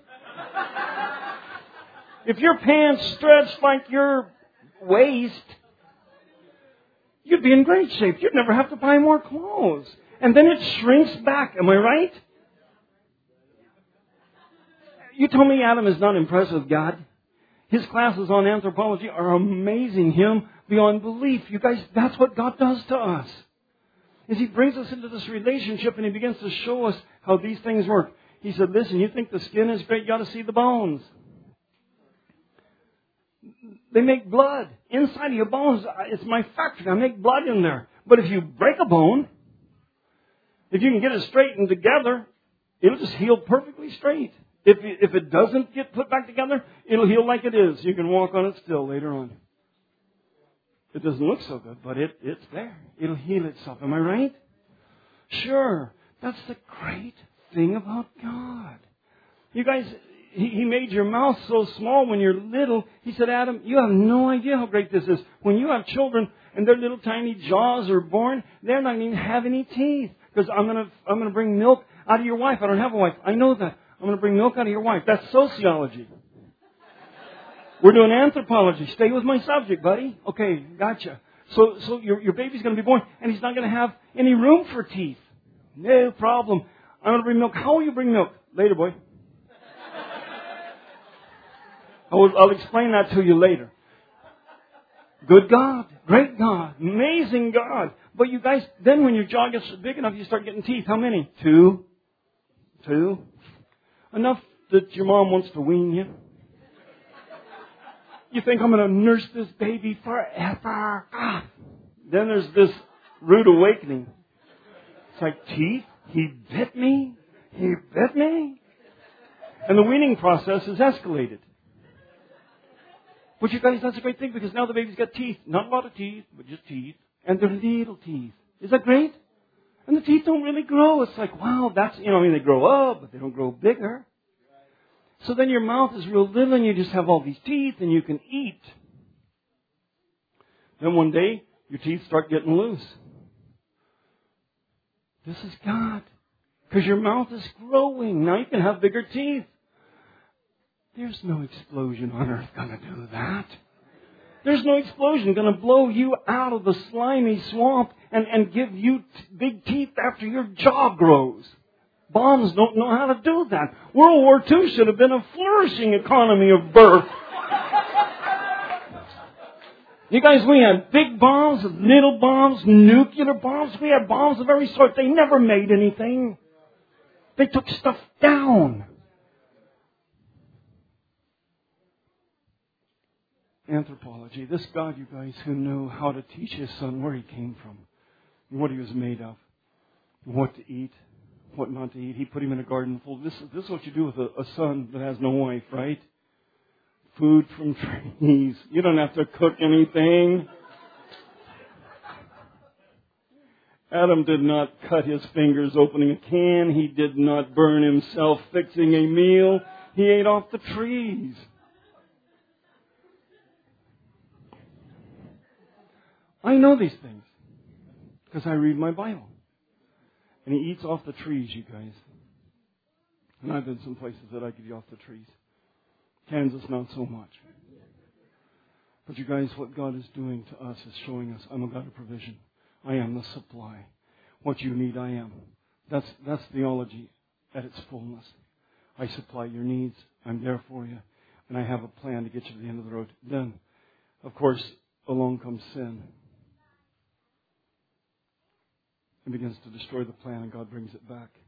If your pants stretched like your waist, you'd be in great shape. You'd never have to buy more clothes. And then it shrinks back. Am I right? You tell me Adam is not impressed with God. His classes on anthropology are amazing him beyond belief. You guys, that's what God does to us. Is He brings us into this relationship and He begins to show us how these things work. He said, listen, you think the skin is great, you ought to see the bones. They make blood. Inside of your bones, it's my factory. I make blood in there. But if you break a bone, if you can get it straightened together, it'll just heal perfectly straight. If if it doesn't get put back together, it'll heal like it is. You can walk on it still later on. It doesn't look so good, but it, it's there. It'll heal itself. Am I right? Sure. That's the great thing about God. You guys, he, he made your mouth so small when you're little. He said, Adam, you have no idea how great this is. When you have children and their little tiny jaws are born, they're not going to have any teeth. Because I'm going to I'm going to bring milk out of your wife. I don't have a wife. I know that. I'm going to bring milk out of your wife. That's sociology. We're doing anthropology. Stay with my subject, buddy. Okay, gotcha. So so your, your baby's going to be born, and he's not going to have any room for teeth. No problem. I'm going to bring milk. How will you bring milk? Later, boy. I will, I'll explain that to you later. Good God. Great God. Amazing God. But you guys, then when your jaw gets big enough, you start getting teeth. How many? Two. Two. Enough that your mom wants to wean you. You think, I'm going to nurse this baby forever. Ah. Then there's this rude awakening. It's like, teeth? He bit me? He bit me? And the weaning process is escalated. But you guys, that's a great thing because now the baby's got teeth. Not a lot of teeth, but just teeth. And they're little teeth. Is that great? And the teeth don't really grow. It's like, wow, that's, you know, I mean, they grow up, but they don't grow bigger. So then your mouth is real little and you just have all these teeth and you can eat. Then one day, your teeth start getting loose. This is God. Because your mouth is growing. Now you can have bigger teeth. There's no explosion on earth going to do that. There's no explosion going to blow you out of the slimy swamp and, and give you t- big teeth after your jaw grows. Bombs don't know how to do that. World War Two should have been a flourishing economy of birth. You guys, we had big bombs, little bombs, nuclear bombs. We had bombs of every sort. They never made anything. They took stuff down. Anthropology. This God, you guys, who knew how to teach His Son where He came from, what He was made of, what to eat, what not to eat. He put him in a garden full. This, this is what you do with a, a son that has no wife, right? Food from trees. You don't have to cook anything. Adam did not cut his fingers opening a can. He did not burn himself fixing a meal. He ate off the trees. I know these things because I read my Bible. And He eats off the trees, you guys. And I've been some places that I could eat off the trees. Kansas, not so much. But you guys, what God is doing to us is showing us, I'm a God of provision. I am the supply. What you need, I am. That's that's theology. at its fullness. I supply your needs. I'm there for you. And I have a plan to get you to the end of the road. Then, of course, along comes sin. It begins to destroy the plan, and God brings it back.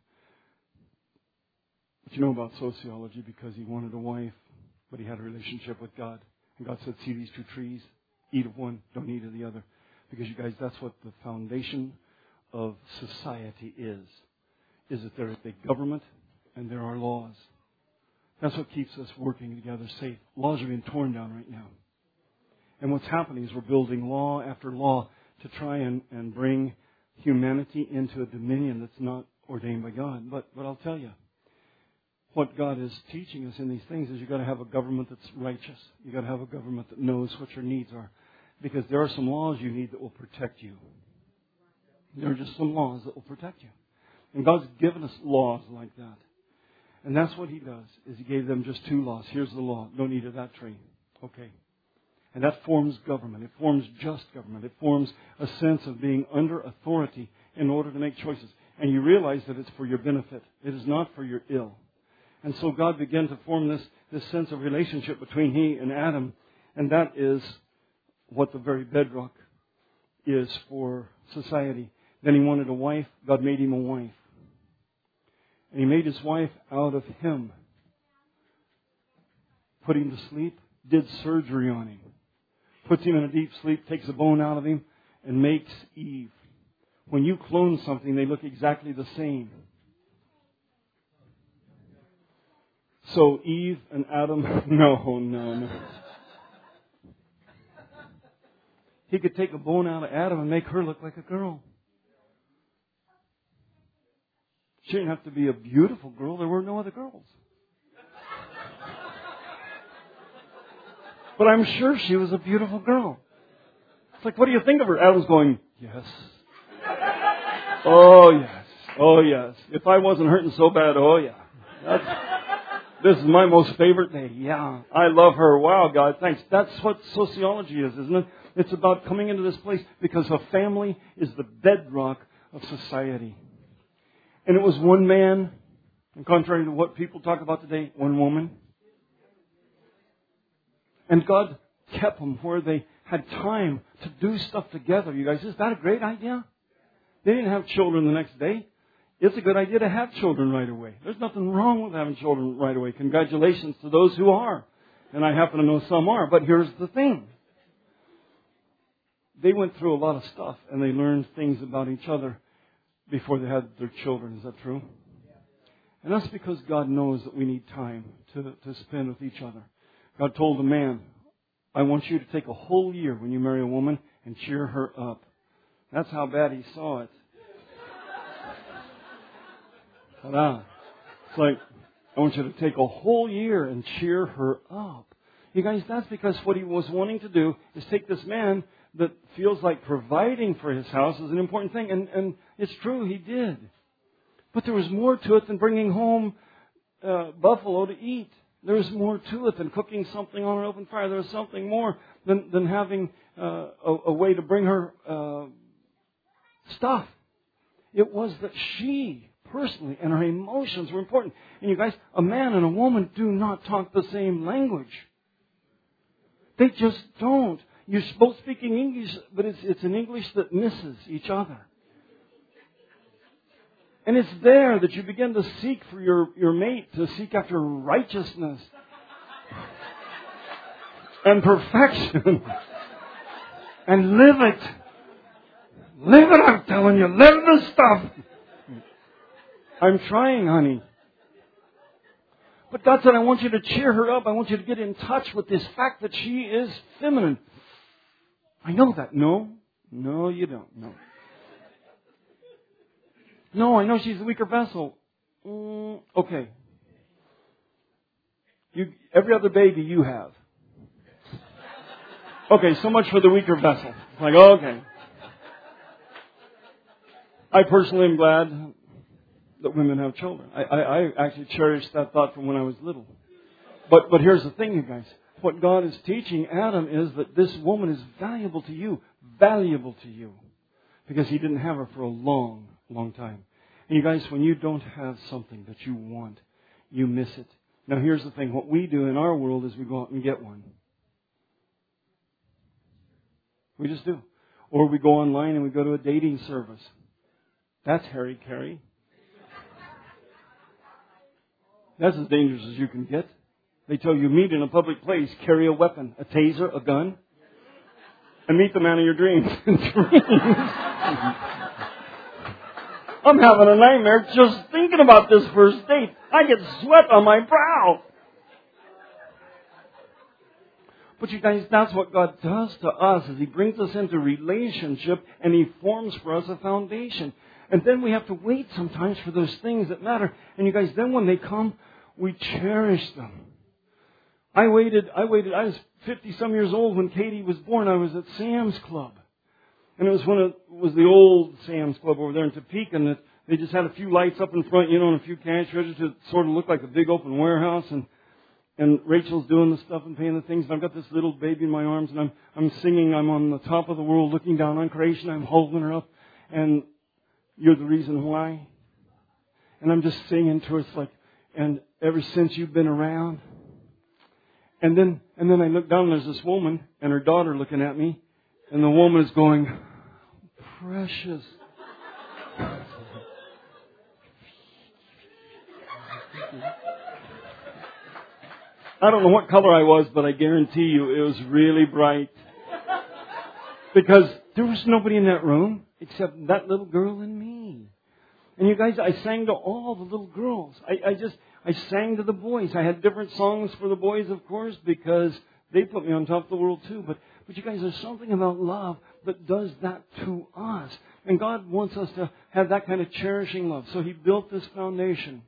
But you know about sociology, because he wanted a wife, but he had a relationship with God. And God said, see these two trees? Eat of one, don't eat of the other. Because you guys, that's what the foundation of society is. Is that there is a government and there are laws. That's what keeps us working together safe. Laws are being torn down right now. And what's happening is we're building law after law to try and, and bring humanity into a dominion that's not ordained by God. But, but I'll tell you, what God is teaching us in these things is you've got to have a government that's righteous. You've got to have a government that knows what your needs are. Because there are some laws you need that will protect you. There are just some laws that will protect you. And God's given us laws like that. And that's what He does, is He gave them just two laws. Here's the law. Don't eat of that tree. Okay. And that forms government. It forms just government. It forms a sense of being under authority in order to make choices. And you realize that it's for your benefit. It is not for your ill. And so God began to form this, this sense of relationship between He and Adam. And that is what the very bedrock is for society. Then He wanted a wife. God made him a wife. And He made his wife out of him. Put him to sleep. Did surgery on him. Puts him in a deep sleep. Takes a bone out of him. And makes Eve. When you clone something, they look exactly the same. So Eve and Adam, no, no, no. He could take a bone out of Adam and make her look like a girl. She didn't have to be a beautiful girl. There were no other girls. But I'm sure she was a beautiful girl. It's like, what do you think of her? Adam's going, yes. Oh, yes. Oh, yes. If I wasn't hurting so bad, oh, yeah. That's, this is my most favorite day. Yeah. I love her. Wow, God, thanks. That's what sociology is, isn't it? It's about coming into this place because a family is the bedrock of society. And it was one man, and contrary to what people talk about today, one woman. And God kept them where they had time to do stuff together. You guys, is that a great idea? They didn't have children the next day. It's a good idea to have children right away. There's nothing wrong with having children right away. Congratulations to those who are. And I happen to know some are. But here's the thing. They went through a lot of stuff and they learned things about each other before they had their children. Is that true? And that's because God knows that we need time to, to spend with each other. God told the man, I want you to take a whole year when you marry a woman and cheer her up. That's how bad he saw it. Ta-da. It's like, I want you to take a whole year and cheer her up. You guys, that's because what he was wanting to do is take this man that feels like providing for his house is an important thing. And, and it's true, he did. But there was more to it than bringing home uh, buffalo to eat. There was more to it than cooking something on an open fire. There was something more than, than having uh, a, a way to bring her uh, stuff. It was that she personally and her emotions were important. And you guys, a man and a woman do not talk the same language. They just don't. You're both speaking English, but it's, it's an English that misses each other. And it's there that you begin to seek for your, your mate, to seek after righteousness and perfection. And live it. Live it, I'm telling you. Live the stuff. I'm trying, honey. But God said, I want you to cheer her up. I want you to get in touch with this fact that she is feminine. I know that. No. No, you don't. No. No, I know she's a weaker vessel. Mm, okay. You, every other baby you have. Okay, so much for the weaker vessel. Like, okay. I personally am glad that women have children. I, I, I actually cherished that thought from when I was little. But, but here's the thing, you guys. What God is teaching Adam is that this woman is valuable to you. Valuable to you. Because he didn't have her for a long, long time. And you guys, when you don't have something that you want, you miss it. Now here's the thing. What we do in our world is we go out and get one. We just do. Or we go online and we go to a dating service. That's Harry-Carry. That's as dangerous as you can get. They tell you, meet in a public place, carry a weapon, a taser, a gun, and meet the man of your dreams. I'm having a nightmare just thinking about this first date. I get sweat on my brow. But you guys, that's what God does to us, is He brings us into relationship and He forms for us a foundation. And then we have to wait sometimes for those things that matter. And you guys, then when they come, we cherish them. I waited, I waited, I was fifty some years old when Katie was born. I was at Sam's Club. And it was when it was the old Sam's Club over there in Topeka, and they just had a few lights up in front, you know, and a few cash registers. It sort of looked like a big open warehouse. And And Rachel's doing the stuff and paying the things. And I've got this little baby in my arms, and I'm I'm singing. I'm on the top of the world, looking down on creation. I'm holding her up, and you're the reason why. And I'm just singing to her. It's like, and ever since you've been around. And then and then I look down, and there's this woman and her daughter looking at me, and the woman is going, precious. I don't know what color I was, but I guarantee you it was really bright. Because there was nobody in that room except that little girl and me. And you guys, I sang to all the little girls. I, I just, I sang to the boys. I had different songs for the boys, of course, because they put me on top of the world too. But, but you guys, there's something about love that does that to us. And God wants us to have that kind of cherishing love. So He built this foundation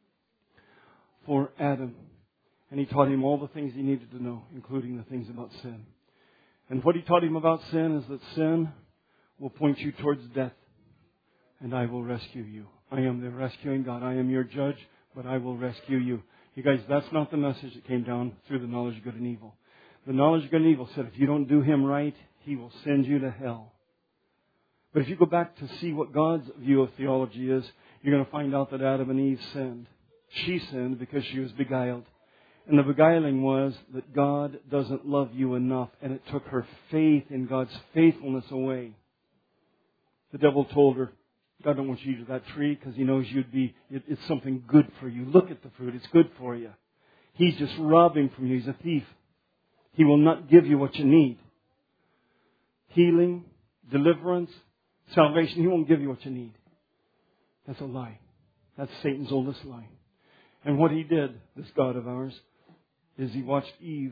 for Adam. And He taught him all the things he needed to know, including the things about sin. And what He taught him about sin is that sin will point you towards death. And I will rescue you. I am the rescuing God. I am your judge, but I will rescue you. You guys, that's not the message that came down through the knowledge of good and evil. The knowledge of good and evil said if you don't do Him right, He will send you to hell. But if you go back to see what God's view of theology is, you're going to find out that Adam and Eve sinned. She sinned because she was beguiled. And the beguiling was that God doesn't love you enough. And it took her faith in God's faithfulness away. The devil told her, God don't want you to eat of that tree because He knows you'd be, it, it's something good for you. Look at the fruit. It's good for you. He's just robbing from you. He's a thief. He will not give you what you need. Healing, deliverance, salvation. He won't give you what you need. That's a lie. That's Satan's oldest lie. And what he did, this God of ours, is he watched Eve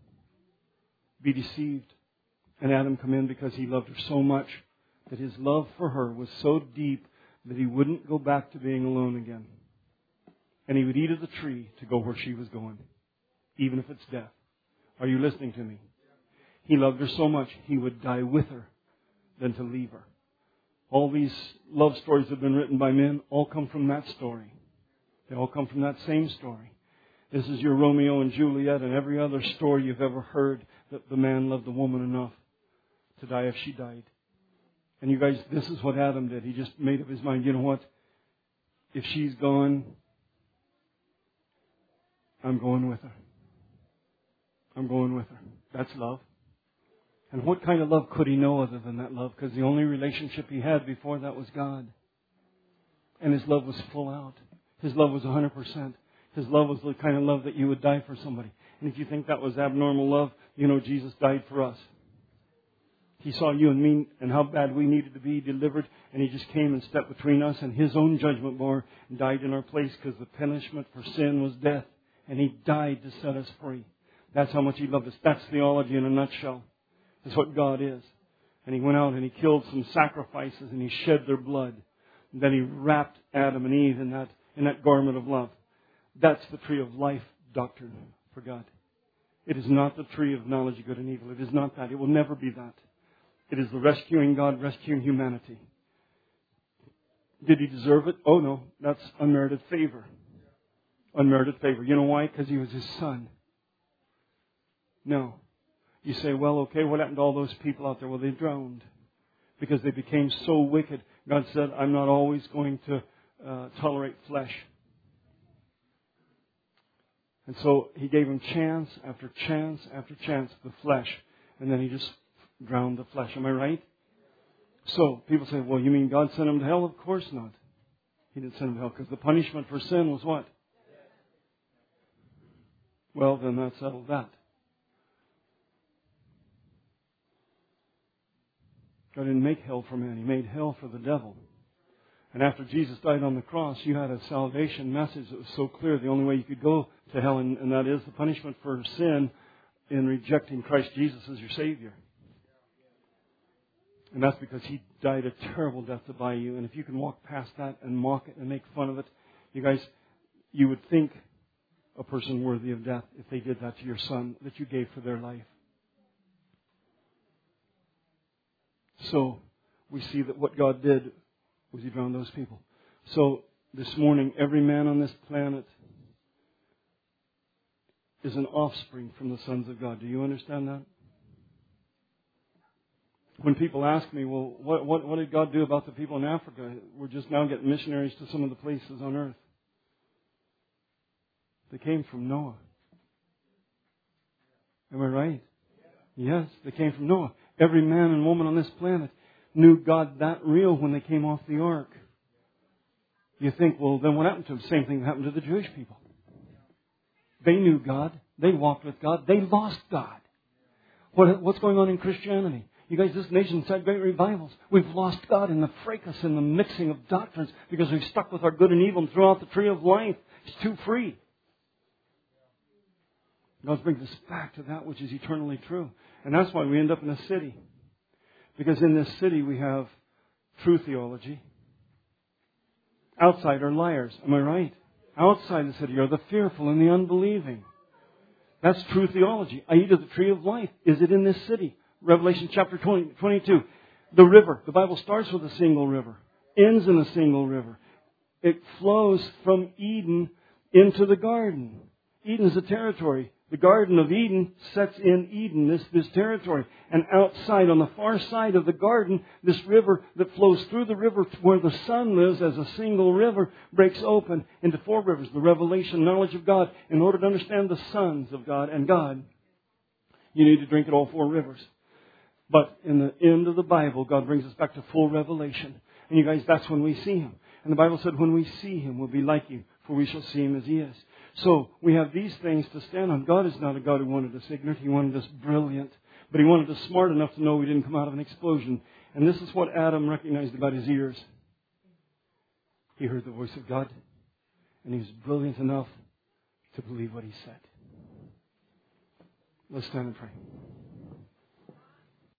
be deceived and Adam come in because he loved her so much that his love for her was so deep that he wouldn't go back to being alone again. And he would eat of the tree to go where she was going, even if it's death. Are you listening to me? He loved her so much he would die with her than to leave her. All these love stories that have been written by men all come from that story. They all come from that same story. This is your Romeo and Juliet and every other story you've ever heard that the man loved the woman enough to die if she died. And you guys, this is what Adam did. He just made up his mind, you know what? If she's gone, I'm going with her. I'm going with her. That's love. And what kind of love could he know other than that love? Because the only relationship he had before that was God. And his love was full out. His love was one hundred percent. His love was the kind of love that you would die for somebody. And if you think that was abnormal love, you know Jesus died for us. He saw you and me and how bad we needed to be delivered. And He just came and stepped between us and His own judgment bore and died in our place because the punishment for sin was death. And He died to set us free. That's how much He loved us. That's theology in a nutshell. That's what God is. And He went out and He killed some sacrifices and He shed their blood. And then He wrapped Adam and Eve in that, in that garment of love. That's the tree of life doctrine for God. It is not the tree of knowledge of good and evil. It is not that. It will never be that. It is the rescuing God, rescuing humanity. Did He deserve it? Oh no, that's unmerited favor. Unmerited favor. You know why? Because He was His Son. No. You say, well, okay, what happened to all those people out there? Well, they drowned because they became so wicked. God said, I'm not always going to uh, tolerate flesh. And so He gave him chance after chance after chance, the flesh. And then He just drowned the flesh. Am I right? So people say, well, you mean God sent him to hell? Of course not. He didn't send him to hell because the punishment for sin was what? Well, then that settled that. God didn't make hell for man. He made hell for the devil. And after Jesus died on the cross, you had a salvation message that was so clear. The only way you could go to hell, and, and that is the punishment for sin in rejecting Christ Jesus as your Savior. And that's because He died a terrible death to buy you. And if you can walk past that and mock it and make fun of it, you guys, you would think a person worthy of death if they did that to your son that you gave for their life. So we see that what God did was He drowned those people. So this morning, every man on this planet is an offspring from the sons of God. Do you understand that? When people ask me, well, what, what, what did God do about the people in Africa? We're just now getting missionaries to some of the places on earth. They came from Noah. Am I right? Yes, they came from Noah. Every man and woman on this planet knew God that real when they came off the ark. You think, well, then what happened to them? Same thing happened to the Jewish people. They knew God. They walked with God. They lost God. What, what's going on in Christianity? You guys, this nation's had great revivals. We've lost God in the fracas and the mixing of doctrines because we've stuck with our good and evil and threw out the tree of life. It's too free. God brings us back to that which is eternally true. And that's why we end up in a city. Because in this city we have true theology. Outside are liars. Am I right? Outside the city are the fearful and the unbelieving. That's true theology. I eat of the tree of life. Is it in this city? Revelation chapter twenty, twenty-two. The river. The Bible starts with a single river. Ends in a single river. It flows from Eden into the garden. Eden is a territory. The Garden of Eden sets in Eden, this, this territory. And outside, on the far side of the garden, this river that flows through the river where the sun lives as a single river breaks open into four rivers. The revelation, knowledge of God. In order to understand the sons of God and God, you need to drink at all four rivers. But in the end of the Bible, God brings us back to full revelation. And you guys, that's when we see Him. And the Bible said, when we see Him, we'll be like Him, for we shall see Him as He is. So we have these things to stand on. God is not a God who wanted us ignorant. He wanted us brilliant. But He wanted us smart enough to know we didn't come out of an explosion. And this is what Adam recognized about his ears. He heard the voice of God. And he was brilliant enough to believe what He said. Let's stand and pray.